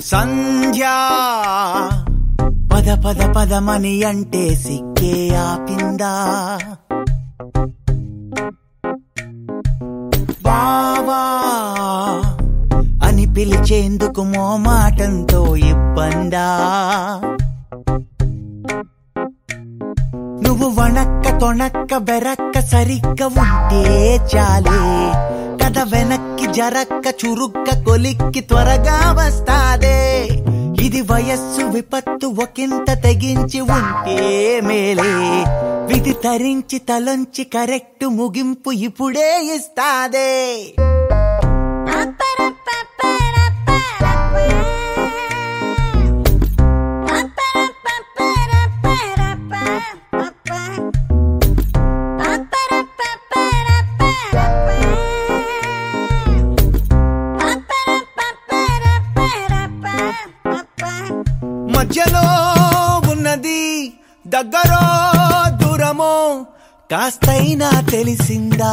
సంధ్యా పద పద పదమని అంటే సిగ్గే ఆపిందా బావా అని పిలిచేందుకు మోమాటంతో ఇబ్బందా నువ్వు వణక్క తొణక్క బెరక్క సరిగ్గా ఉంటే చాలే కథ వెనక్కి జరక్క చురుక్క కొలిక్కి త్వరగా వస్తాదే ఇది వయస్సు విపత్తు ఒకంత తెగించి ఉంటే మేలే విధి తరించి తలొంచి కరెక్ట్ ముగింపు ఇప్పుడే ఇస్తాదే మధ్యలో ఉన్నది దగ్గరో దూరమో కాస్తైనా తెలిసిందా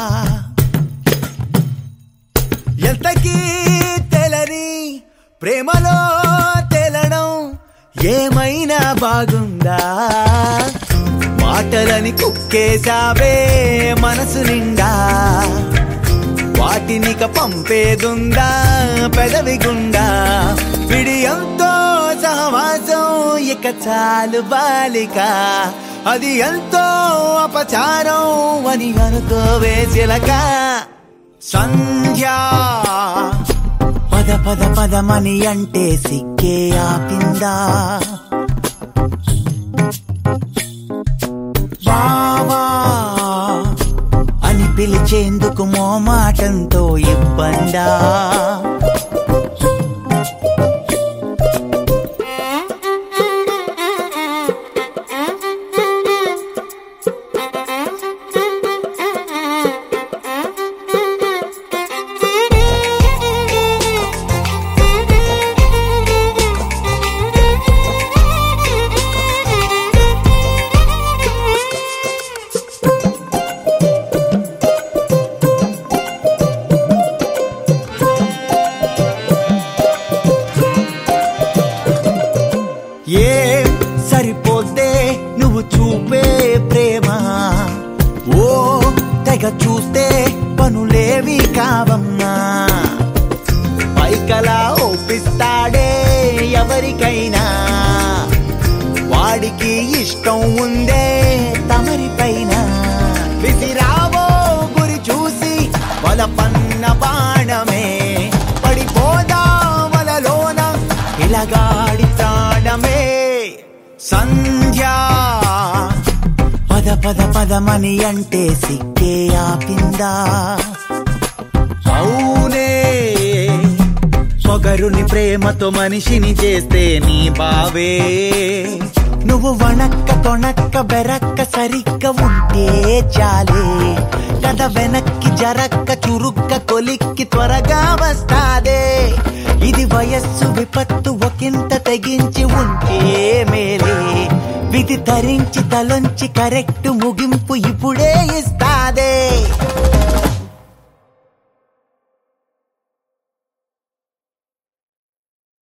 ఎంతకీ తెలని ప్రేమలో తేలడం ఏమైనా బాగుందా మాటలని కుక్కేసావే మనసు నిండా వాటినిక పంపేదుందా పెదవి గుండా విడియంతో సహవాసం ఇక చాలు బాలిక అది ఎంతో అపచారం అని అనుకోవే చిలక సంధ్యా పద పద పదమని అంటే సిగ్గే ఆపిందా బావా అని పిలిచేందుకు మోమాటంతో ఇబ్బందా ఏ సరిపోతే నువ్వు చూపే ప్రేమ ఓ తెగ చూస్తే పనులేవి కావమ్మా పైకలా ఒప్పిస్తాడే ఎవరికైనా వాడికి ఇష్టం ఉందే తమరిపైన విసిరావో గురి చూసి వల పన్న బాణమే పడిపోదా వలలోన ఇలాగాడి ప్రాణమే సంధ్యా పద పద పదమని అంటే సిగ్గే ఆపిందా అవునే పొగరుని ప్రేమతో మనిషిని చేస్తే నీ బావే నువ్వు వణక్క తొణక్క బెరక్క సరిగ్గా ఉంటే చాలే కథ వెనక్కి జరక్క చురుక్క కొలిక్కి త్వరగా వస్తాదే ఇది వయస్సు విపత్తు ఒకంత తెగించి ఉంటే మేలే విధి తరించి తలొంచి కరెక్ట్ ముగింపు ఇప్పుడే ఇస్తాదే